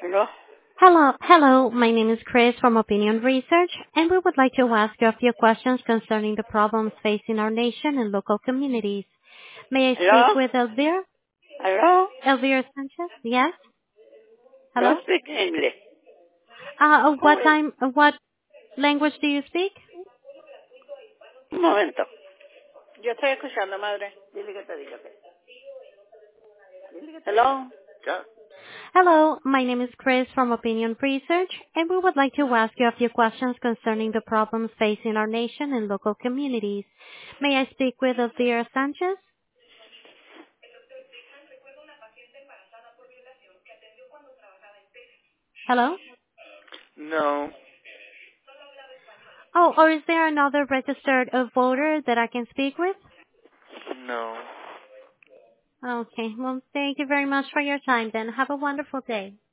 ¿Aló? Hello. My name is Chris from Opinion Research, and we would like to ask you a few questions concerning the problems facing our nation and local communities. May I speak ¿Aló? with Elvira? ¿Aló? Elvira Sanchez? Yes? No Hello? speak English. What language do you speak? Un momento. Yo estoy escuchando, madre. Dile que te diga. ¿Aló? Ya. Hello, my name is Chris from Opinion Research, and we would like to ask you a few questions concerning the problems facing our nation and local communities. May I speak with Elvira Sanchez? Hello? No. Oh, or is there another registered voter that I can speak with? No. Okay, well, thank you very much for your time then. Have a wonderful day.